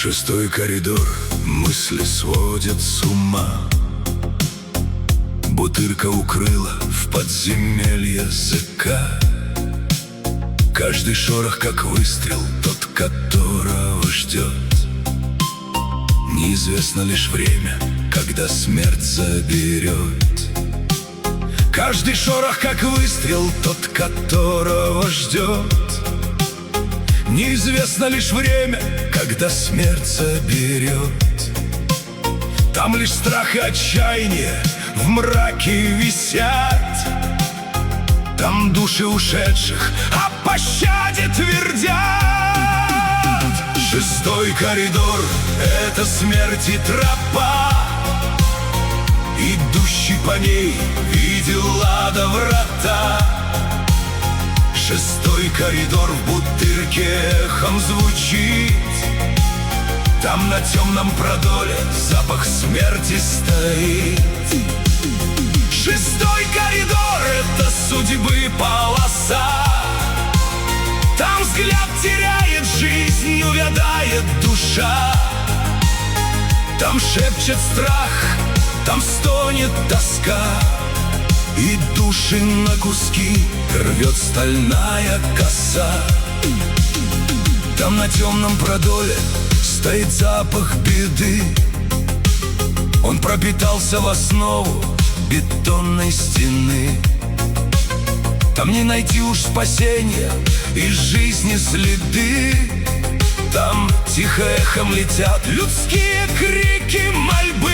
Шестой коридор, мысли сводят с ума. Бутырка укрыла в подземелье языка. Каждый шорох, как выстрел, тот, которого ждет. Неизвестно лишь время, когда смерть заберет. Каждый шорох, как выстрел, тот, которого ждет. Неизвестно лишь время, когда смерть заберет. Там лишь страх и отчаяние в мраке висят. Там души ушедших о пощаде твердят. Шестой коридор — это смерти тропа. Идущий по ней видел ада врата. Шестой коридор в Бутырке эхом звучит. Там на темном продоле запах смерти стоит. Шестой коридор — это судьбы полоса. Там взгляд теряет жизнь, увядает душа. Там шепчет страх, там стонет тоска. И души на куски рвет стальная коса. Там на темном продоле стоит запах беды. Он пропитался в основу бетонной стены. Там не найти уж спасения и жизни следы. Там тихо эхом летят людские крики мольбы.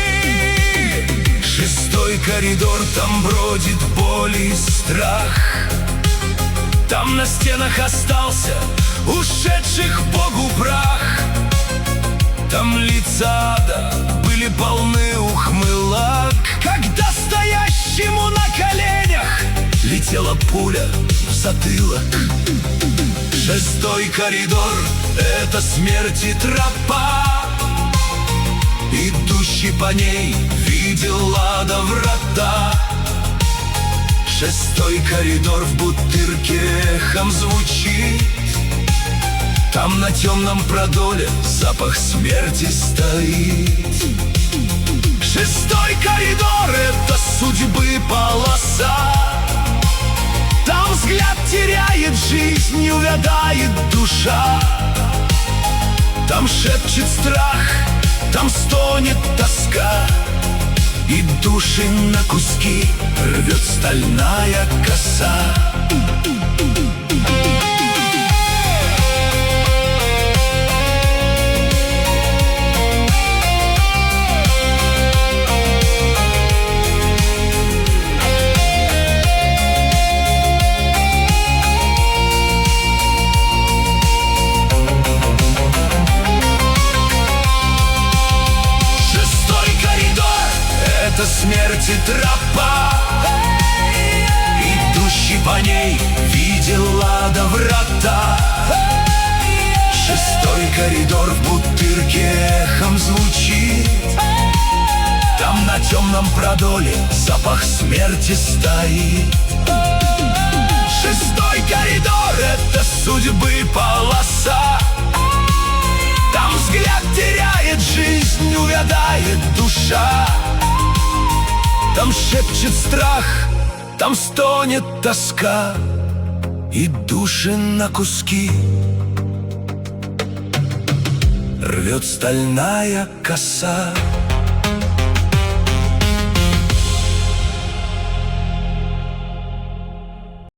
Шестой коридор, там бродит боль и страх. Там на стенах остался ушедших Богу прах. Там лица ада были полны ухмылок, когда стоящему на коленях летела пуля в затылок. Шестой коридор — это смерти тропа. Идущий по ней видел ада врата. Шестой коридор в Бутырке эхом звучит. Там на темном продоле запах смерти стоит. Шестой коридор — это судьбы полоса. Там взгляд теряет жизнь, увядает душа. Там шепчет страх, там стонет тоска. И души на куски рвет стальная коса. Это смерти тропа. Идущий по ней видел ада врата. Шестой коридор в Бутырке эхом звучит. Там на темном продоле запах смерти стоит. Шестой коридор — это судьбы полоса. Там взгляд теряет жизнь, увядает душа. Там шепчет страх, там стонет тоска. И души на куски рвет стальная коса.